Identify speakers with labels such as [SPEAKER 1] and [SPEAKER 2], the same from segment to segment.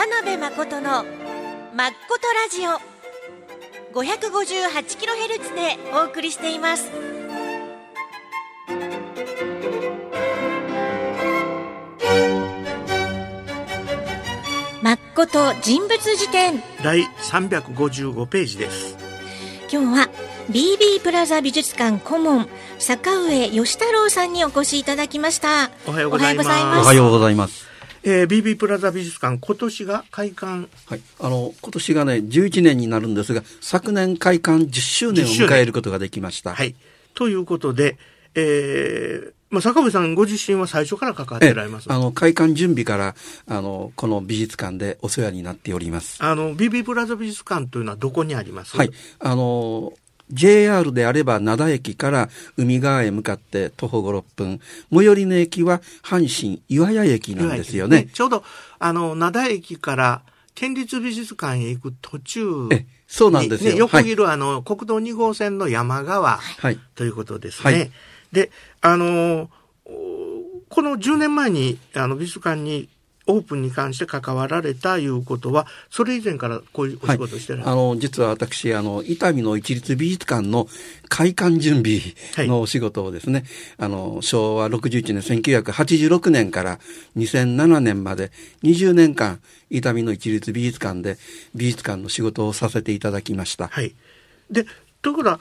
[SPEAKER 1] 田辺誠のまっことラジオ 558kHz でお送りしています。まっこと人物辞典
[SPEAKER 2] 第355ページです。
[SPEAKER 1] 今日は BB プラザ美術館顧問坂上義太郎さんにお越しいただきました。
[SPEAKER 2] おはようございます。
[SPEAKER 3] おはようございます。
[SPEAKER 2] BB プラザ美術館今年が開館、
[SPEAKER 3] はい、今年がね11年になるんですが、昨年開館10周年を迎えることができました。
[SPEAKER 2] はい、ということで、坂上さんご自身は最初から関わってられます。
[SPEAKER 3] 開館準備からこの美術館でお世話になっております。
[SPEAKER 2] BB プラザ美術館というのはどこにあります？
[SPEAKER 3] はい、JR であれば灘駅から海側へ向かって徒歩 5,6 分、最寄りの駅は阪神岩屋駅なんですよね。
[SPEAKER 2] ちょうど灘駅から県立美術館へ行く途中に、
[SPEAKER 3] そうなんですよ、
[SPEAKER 2] 横切る、国道2号線の山側、ということですね。はい、でこの10年前に美術館にオープンに関して関わられたいうことは、それ以前からこういうお仕事をしてるんですか？
[SPEAKER 3] 実は私伊丹の市立美術館の開館準備のお仕事をですね、昭和61年1986年から2007年まで20年間伊丹の市立美術館で美術館の仕事をさせていただきました。
[SPEAKER 2] はい。でところが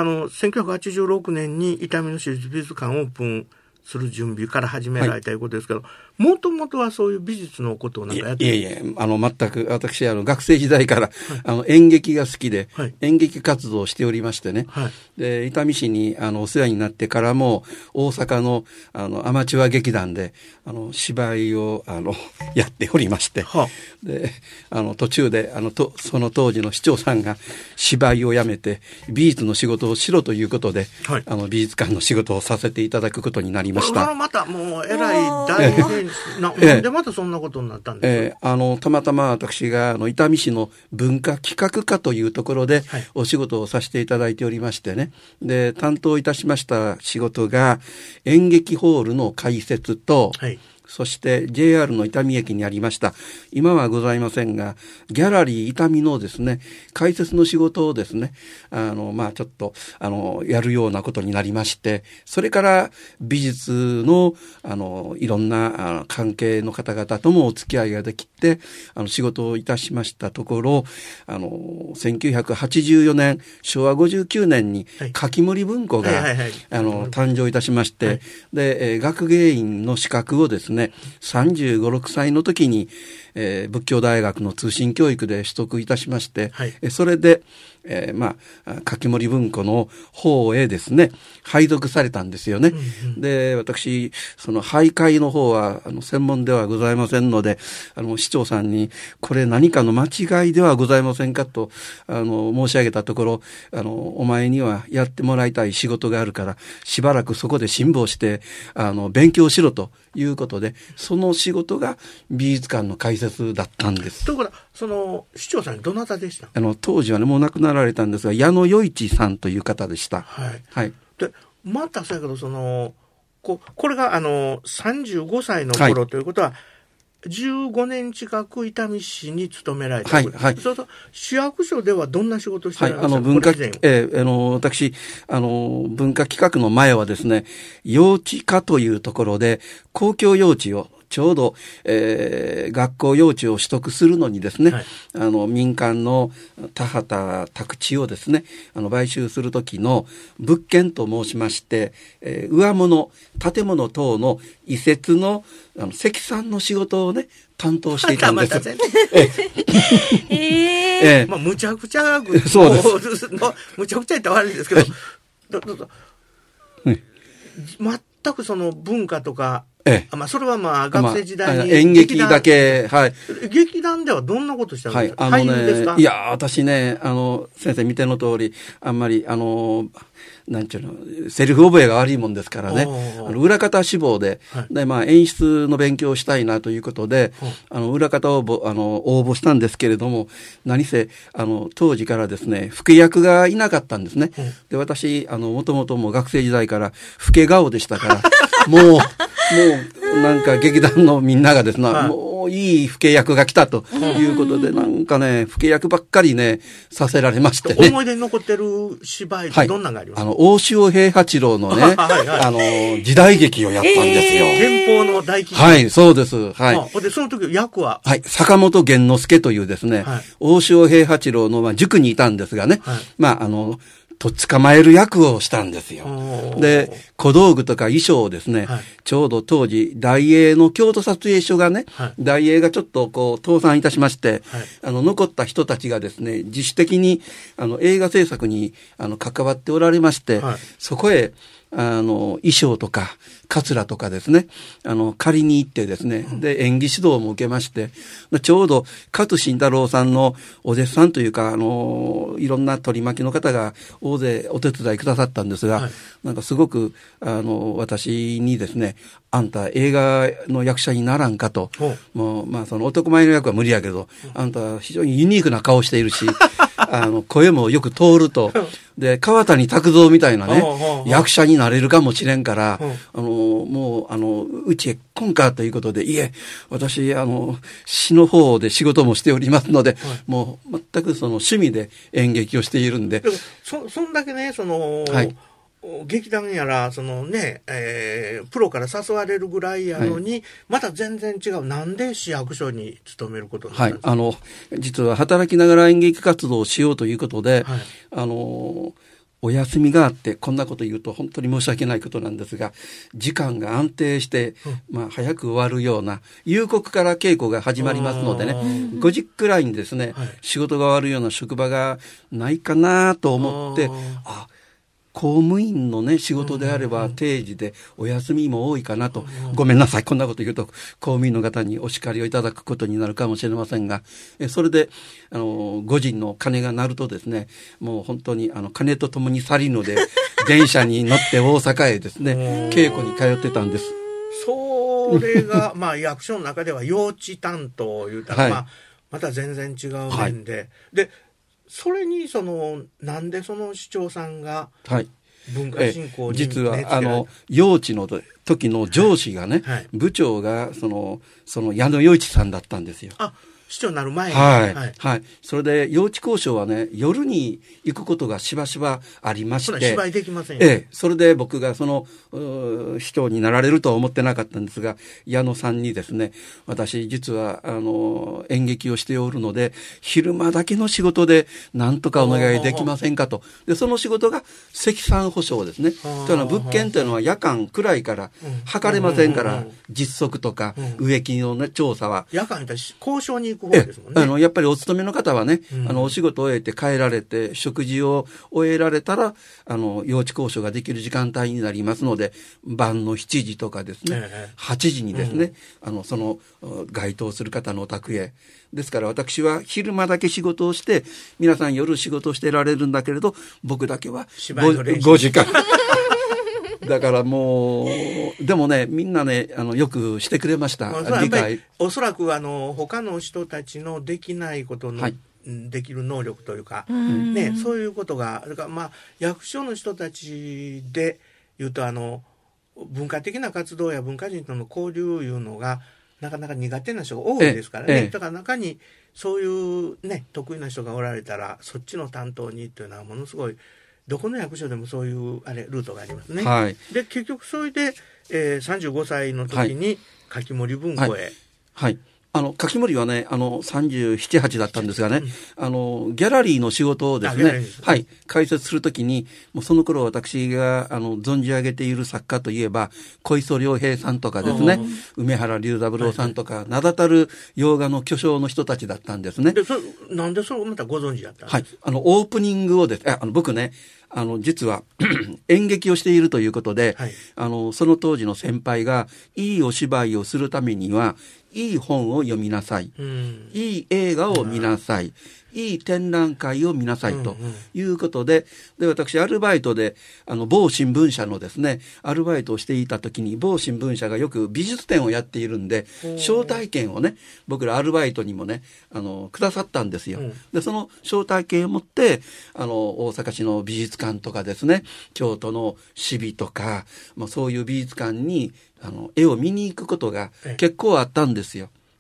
[SPEAKER 2] 1986年に伊丹の市立美術館オープンする準備から始められたということですけど、もともとはそういう美術のことをなんかやってる？
[SPEAKER 3] いえ全く私学生時代から、演劇が好きで、演劇活動をしておりましてね、で伊丹市にお世話になってからも大阪のアマチュア劇団で芝居をやっておりまして、で途中でその当時の市長さんが芝居をやめて美術の仕事をしろということで、美術館の仕事をさせていただくことになりました。
[SPEAKER 2] またもうえらい大変なんでまたそんなことになったんですか？
[SPEAKER 3] たまたま私が伊丹市の文化企画課というところでお仕事をさせていただいておりましてね、で担当いたしました仕事が演劇ホールの開設と、そして JR の伊丹駅にありました今はございませんがギャラリー伊丹のですね開設の仕事をですねちょっとやるようなことになりまして、それから美術のいろんな関係の方々ともお付き合いができて仕事をいたしましたところ、1984年昭和59年に柿森文庫が誕生いたしまして、で学芸員の資格をですね35、6歳の時に、仏教大学の通信教育で取得いたしまして、それで、柿森文庫の方へですね配属されたんですよね。で私その配会の方は専門ではございませんので市長さんにこれ何かの間違いではございませんかと申し上げたところ、お前にはやってもらいたい仕事があるからしばらくそこで辛抱して勉強しろということで、その仕事が美術館の開設だったんです。
[SPEAKER 2] ところがその市長さんどなたでした？
[SPEAKER 3] 当時はねもう亡くなられたんですが矢野与一さんという方でした。
[SPEAKER 2] でまたそうやけどこれが35歳の頃ということは、15年近く伊丹市に勤められた。そうすると市役所ではどんな仕事をしてらっしゃるんですか？
[SPEAKER 3] 私文化企画の前はですね幼稚課というところで公共幼稚をちょうど、学校用地を取得するのにですね、民間の田畑宅地をですね買収する時の物件と申しまして、上物建物等の移設の積算の仕事をね担当していたんです。
[SPEAKER 2] むちゃくちゃむちゃくちゃ言ったら悪いですけど全くその文化とかそれは学生時代に
[SPEAKER 3] 演劇だけ、
[SPEAKER 2] 劇団ではどんなことしたんですか？俳優ですか？
[SPEAKER 3] いや私ね先生見ての通りあんまりなんていうのセリフ覚えが悪いもんですからね裏方志望で、演出の勉強をしたいなということで裏方応募したんですけれども、何せ当時からですね老け役がいなかったんですね。で私もともとも学生時代から老け顔でしたからもうなんか劇団のみんながですねもいい父兄役が来たということで、なんかね、父兄役ばっかりね、させられましてね。
[SPEAKER 2] 思い出に残ってる芝居ってどんなのがありますか？
[SPEAKER 3] 大塩平八郎のね、時代劇をやったんですよ。
[SPEAKER 2] 天保の大吉。
[SPEAKER 3] はい、そうです。はい。
[SPEAKER 2] で、その時役は
[SPEAKER 3] はい、坂本源之助というですね、大塩平八郎の、塾にいたんですがね、とっ捕まえる役をしたんですよ。で、小道具とか衣装をですね、ちょうど当時、大英の京都撮影所がね、大英がちょっと倒産いたしまして、残った人たちがですね、自主的に、映画制作に、関わっておられまして、そこへ、衣装とか、カツラとかですね、借りに行ってですね、で、演技指導も受けまして、ちょうど、勝慎太郎さんのお弟子さんというか、いろんな取り巻きの方が大勢お手伝いくださったんですが、なんかすごく、私にですね、あんた映画の役者にならんかと、もう、その男前の役は無理やけど、あんた非常にユニークな顔しているし、声もよく通ると、で、川谷拓三みたいなね、役者になれるかもしれんから、もう、うちへ来んかということで、いえ、私、詩の方で仕事もしておりますので、もう、全くその趣味で演劇をしているんで。
[SPEAKER 2] そんだけね、劇団やら、プロから誘われるぐらいやのに、また全然違う。なんで市役所に勤めることになるんですか？
[SPEAKER 3] 実は働きながら演劇活動をしようということで、お休みがあって、こんなこと言うと本当に申し訳ないことなんですが、時間が安定して、早く終わるような、夕刻から稽古が始まりますのでね、5時くらいにですね、仕事が終わるような職場がないかなと思って、公務員のね、仕事であれば定時でお休みも多いかなと。ごめんなさい。こんなこと言うと、公務員の方にお叱りをいただくことになるかもしれませんが、それで、5時の鐘が鳴るとですね、もう本当に、鐘とともに去りので、電車に乗って大阪へですね、稽古に通ってたんです。
[SPEAKER 2] それが、役所の中では幼稚担当言うたら、また全然違う面で、で、それになんでその市長さんが文化振興に
[SPEAKER 3] 実は幼稚の時の上司がね、部長がその矢野洋一さんだったんですよ。
[SPEAKER 2] 市長になる前に。
[SPEAKER 3] それで、幼稚交渉はね、夜に行くことがしばしばありまして。
[SPEAKER 2] 芝居できませんよ。
[SPEAKER 3] それで僕が市長になられるとは思ってなかったんですが、矢野さんにですね、私実は、演劇をしておるので、昼間だけの仕事で何とかお願いできませんかと。で、その仕事が積算保証ですね。というのは物件というのは夜間くらいから測れませんから、実測とか植木のね、調査は。
[SPEAKER 2] 夜間に交渉に行く方ですもんね。
[SPEAKER 3] やっぱりお勤めの方はね、お仕事を終えて帰られて、食事を終えられたら、幼稚交渉ができる時間帯になりますので、晩の7時とかですね、8時にですね、該当する方のお宅へ。ですから私は昼間だけ仕事をして、皆さん夜仕事をしてられるんだけれど、僕だけは5時間。だからもう、でもね、みんなね、よくしてくれました。理解。
[SPEAKER 2] おそらく他の人たちのできないことの、できる能力というか、ね、そういうことが、役所の人たちで言うと、文化的な活動や文化人との交流いうのが、なかなか苦手な人が多いですからね。だから中に、そういうね、得意な人がおられたら、そっちの担当にっていうのはものすごい、どこの役所でもそういうルートがありますね。で、結局それで、35歳の時に柿森文庫へ。
[SPEAKER 3] 柿森はね、37、8だったんですがね、ギャラリーの仕事をですね、開設するときに、もうその頃私が、存じ上げている作家といえば、小磯良平さんとかですね、梅原龍三郎さんとか、名だたる洋画の巨匠の人たちだったんですね。
[SPEAKER 2] なんでそれをまたご存知だったんですか？
[SPEAKER 3] オープニングをですね、僕ね、実は演劇をしているということで、その当時の先輩が、いいお芝居をするためには、いい本を読みなさい。いい映画を見なさい。いい展覧会を見なさいということで、で、私、アルバイトで、某新聞社のですね、アルバイトをしていた時に、某新聞社がよく美術展をやっているんで、招待券をね、僕らアルバイトにもね、くださったんですよ。で、その招待券を持って、大阪市の美術館とかですね、京都の市美とか、そういう美術館に、絵を見に行くことが結構あったんですよ。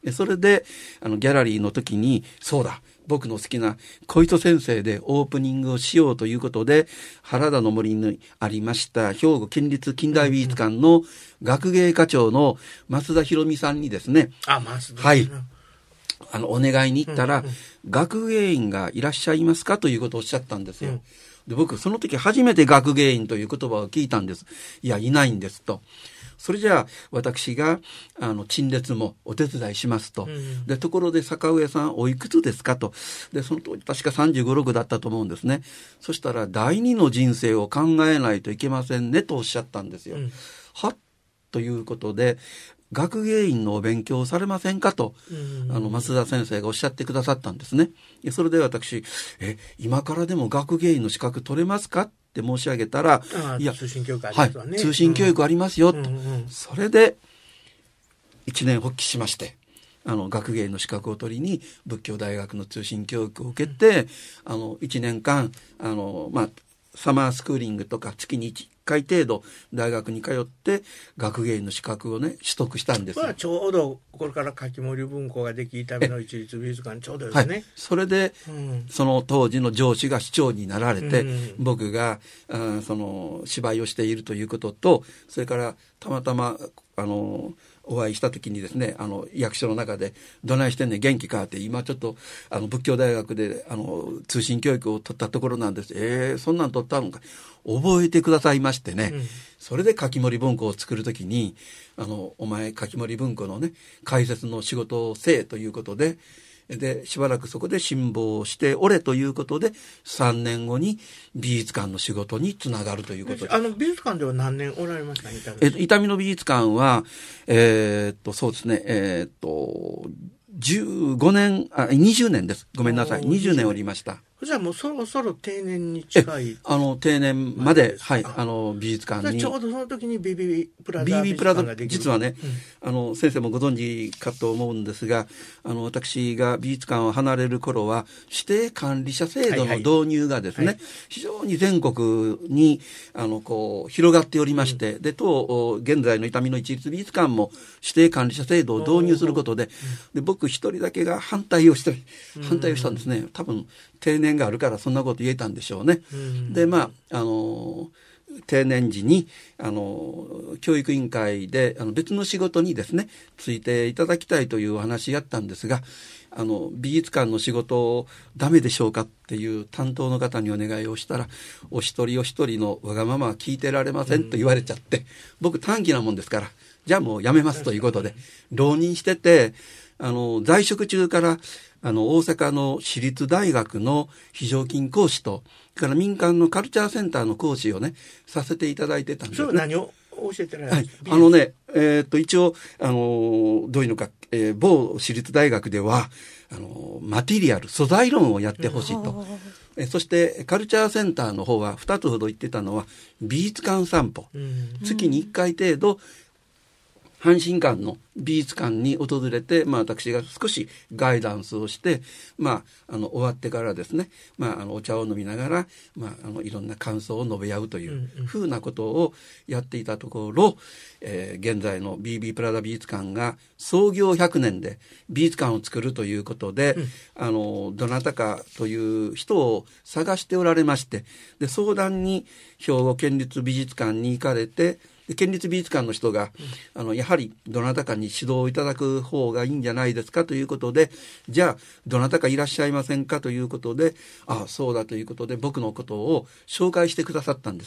[SPEAKER 3] それでギャラリーの時に、そうだ、僕の好きな小糸先生でオープニングをしようということで、原田の森にありました兵庫県立近代美術館の学芸課長の増田博美さんにですね、はい、お願いに行ったら、学芸員がいらっしゃいますかということをおっしゃったんですよ。で、僕その時初めて学芸員という言葉を聞いたんです。いや、いないんですと。それじゃあ私が陳列もお手伝いしますと。で、ところで坂上さんおいくつですかと。で、その当時確か35、6だったと思うんですね。そしたら第二の人生を考えないといけませんねとおっしゃったんですよ。はっということで、学芸員のお勉強をされませんかと、増田先生がおっしゃってくださったんですね。それで私、今からでも学芸員の資格取れますかって申し上げたら、
[SPEAKER 2] いや、通信教育ありますわね。
[SPEAKER 3] はい、通信教育ありますよと。それで、一年発起しまして、学芸員の資格を取りに、仏教大学の通信教育を受けて、1年間、サマースクーリングとか月に1回程度大学に通って学芸員の資格をね取得したんです。
[SPEAKER 2] これはちょうどこれから柿森文庫ができための一律美術館ちょうどですね。
[SPEAKER 3] はい、それで、その当時の上司が市長になられて、僕がその芝居をしているということと、それからたまたまお会いした時にですね、役所の中でどないしてんねん元気かって、今ちょっと仏教大学で通信教育を取ったところなんです。そんなん取ったのか覚えてくださいましてね、それで柿森文庫を作る時にお前柿森文庫のね解説の仕事をせえということで、しばらくそこで辛抱をしておれということで、3年後に美術館の仕事につながるということで。
[SPEAKER 2] 美術館では何年おられました？
[SPEAKER 3] 伊丹の美術館は、そうですね、15年、20年です。ごめんなさい。20年おりました。
[SPEAKER 2] じゃあもうそろそろ定年に近い。
[SPEAKER 3] 定年まで、はい、美術館に。
[SPEAKER 2] ちょうどその時にBBプラザ美術館ができる。
[SPEAKER 3] 実はね、先生もご存知かと思うんですが、私が美術館を離れる頃は、指定管理者制度の導入がですね、非常に全国に、広がっておりまして、で、現在の伊丹の一律美術館も指定管理者制度を導入することで、僕一人だけが反対をしたんですね。多分、定年があるからそんなこと言えたんでしょうね。で、定年時に教育委員会で別の仕事にですねついていただきたいというお話やったんですが、美術館の仕事をダメでしょうかっていう担当の方にお願いをしたら、お一人お一人のわがままは聞いてられませんと言われちゃって、僕短期なもんですからじゃあもうやめますということで浪人してて、在職中から大阪の私立大学の非常勤講師と、それから民間のカルチャーセンターの講師をね、させていただいてたんですね。
[SPEAKER 2] それ何を教えてらっしゃる？
[SPEAKER 3] 一応、どういうのか、某私立大学では、マテリアル、素材論をやってほしいと。そして、カルチャーセンターの方は、2つほど言ってたのは、美術館散歩。月に1回程度、阪神館の美術館に訪れて、私が少しガイダンスをして、終わってからですね、お茶を飲みながら、いろんな感想を述べ合うというふうなことをやっていたところ、現在の BB プラザ美術館が創業100年で美術館を作るということで、どなたかという人を探しておられまして、で、相談に兵庫県立美術館に行かれて、県立美術館の人が、やはりどなたかに指導をいただく方がいいんじゃないですかということで、じゃあどなたかいらっしゃいませんかということで、そうだということで僕のことを紹介してくださったんです。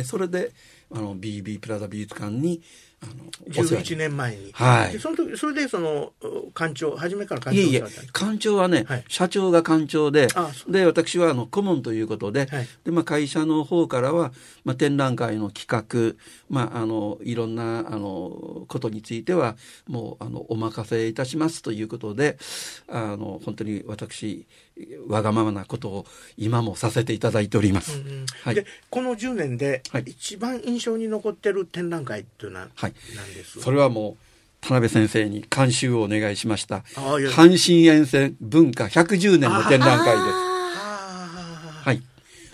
[SPEAKER 3] それでBB プラザ美術館に
[SPEAKER 2] 11年前に、
[SPEAKER 3] はい、
[SPEAKER 2] でその時それで館長、初めから館長だったんですか？
[SPEAKER 3] 館長はね、社長が館長で、私は顧問ということで、で会社の方からは、展覧会の企画、いろんなことについてはもうお任せいたしますということで、本当に私わがままなことを今もさせていただいております。
[SPEAKER 2] でこの10年で一番印象に残ってる展覧会というのは何です？
[SPEAKER 3] それはもう田辺先生に監修をお願いしました阪神沿線文化110年の展覧会です。はい、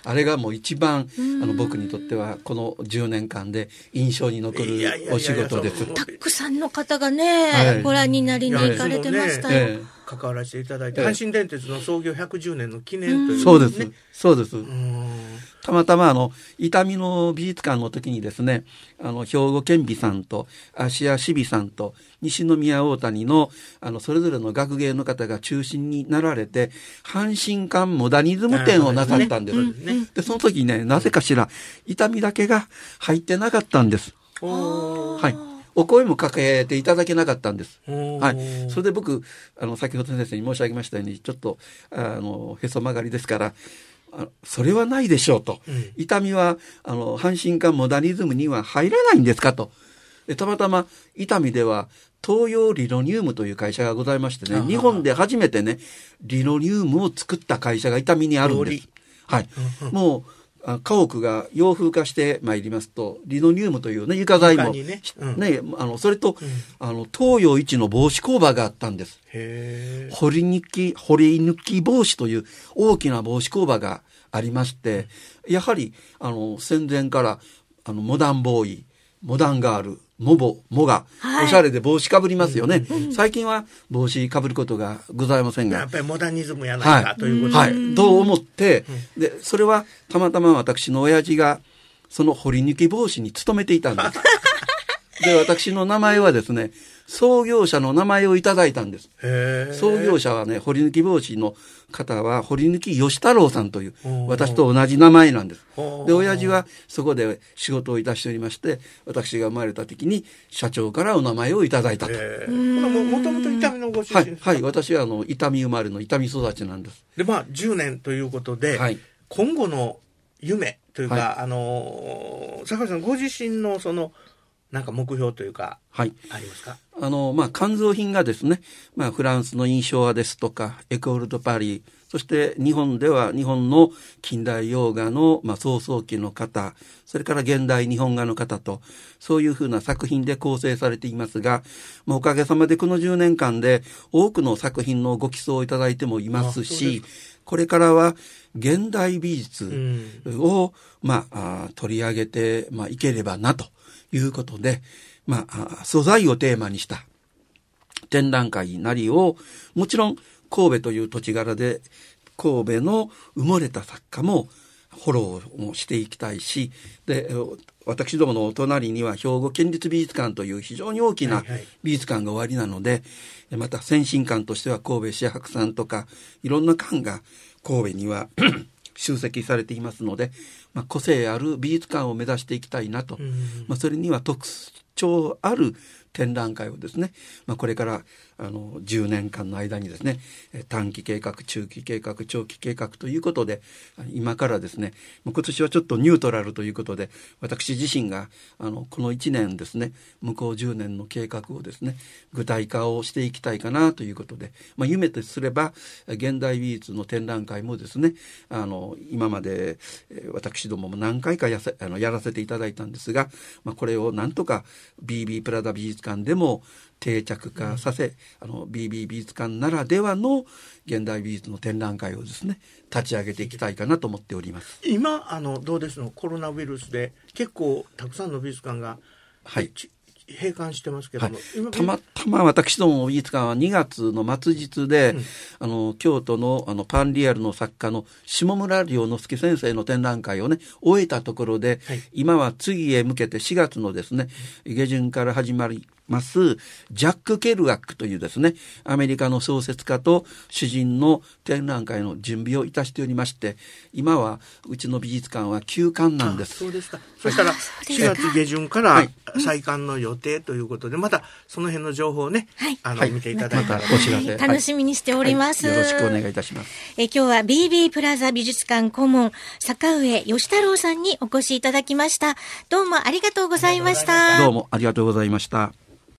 [SPEAKER 3] あれがもう一番僕にとってはこの10年間で印象に残るお仕事です。
[SPEAKER 1] たくさんの方がね、ご覧になりに行かれてましたよ。
[SPEAKER 2] 関わらせていただいて、阪神電鉄の創業110年の記念という、ね、
[SPEAKER 3] そうです。そうです。たまたま伊丹の美術館の時にですね、兵庫県美さんと芦屋市美さんと西宮大谷のそれぞれの学芸の方が中心になられて、阪神館モダニズム展をなさったんです。で、その時ね、なぜかしら伊丹だけが入ってなかったんです。はい。お声もかけていただけなかったんです。はい。それで僕、先ほど先生に申し上げましたように、ちょっと、へそ曲がりですから、それはないでしょうと。伊丹は、阪神館モダニズムには入らないんですかと。で、たまたま、伊丹では、東洋リノニウムという会社がございましてね、日本で初めてね、リノニウムを作った会社が伊丹にあるんです。はい。もう、家屋が洋風化してまいりますと、リノニウムというね、床材も、ね、それと、東洋一の帽子工場があったんです。掘り抜き帽子という大きな帽子工場がありまして、やはり、戦前から、モダンボーイ、モダンガール、モが、おしゃれで帽子かぶりますよね。最近は帽子かぶることがございませんが。
[SPEAKER 2] やっぱりモダニズムやないか、ということで。
[SPEAKER 3] はい。と思って、で、それはたまたま私の親父が、その掘り抜き帽子に勤めていたんです。で、私の名前はですね、創業者の名前をいただいたんです。創業者はね、掘り抜き帽子の方は、掘り抜き吉太郎さんという、私と同じ名前なんです。で、親父はそこで仕事をいたしておりまして、私が生まれた時に社長からお名前をいただいたと。
[SPEAKER 2] もともと伊丹のご出身ですか？
[SPEAKER 3] はい、私は伊丹生まれの伊丹育ちなんです。
[SPEAKER 2] で、10年ということで、今後の夢というか、坂井さんご自身のなんか目標というか、ありますか？
[SPEAKER 3] 肝臓品がですね、フランスの印象派ですとか、エコール・ド・パリ、そして日本では日本の近代洋画の、創創期の方、それから現代日本画の方と、そういうふうな作品で構成されていますが、おかげさまでこの10年間で多くの作品のご寄贈をいただいてもいますし、これからは現代美術を、取り上げて、いければなということで、素材をテーマにした展覧会なりを、もちろん神戸という土地柄で神戸の埋もれた作家もフォローもしていきたいし、で、私どものお隣には兵庫県立美術館という非常に大きな美術館がおありなので、また先進館としては神戸市博さんとかいろんな館が神戸には集積されていますので、個性ある美術館を目指していきたいなと、それには特徴ある展覧会をですね、これから10年間の間にですね、短期計画、中期計画、長期計画ということで、今からですね、今年はちょっとニュートラルということで、私自身がこの1年ですね、向こう10年の計画をですね、具体化をしていきたいかなということで、夢とすれば現代美術の展覧会もですね、今まで私どもも何回かやらせていただいたんですが、これをなんとか BB プラザ美術館でも定着化させ、BB 美術館ならではの現代美術の展覧会をですね、立ち上げていきたいかなと思っております。
[SPEAKER 2] 今どうですの、コロナウイルスで結構たくさんの美術館が閉館してますけども、
[SPEAKER 3] たまたま私どもの美術館は2月の末日で、京都のパンリアルの作家の下村良之介先生の展覧会をね終えたところで、今は次へ向けて4月のですね下旬から始まりますジャック・ケルアックというですねアメリカの小説家と詩人の展覧会の準備をいたしておりまして、今はうちの美術館は休館なんです。
[SPEAKER 2] そうですか。そしたら4月下旬から再館の予定ということで、またその辺の情報をね、見ていただいたら、
[SPEAKER 3] お知らせ
[SPEAKER 1] 楽しみにしております、
[SPEAKER 3] よろしくお願いいたします。
[SPEAKER 1] 今日は BB プラザ美術館顧問坂上義太郎さんにお越しいただきました。どうもありがとうございました。
[SPEAKER 3] どうもありがとうございました。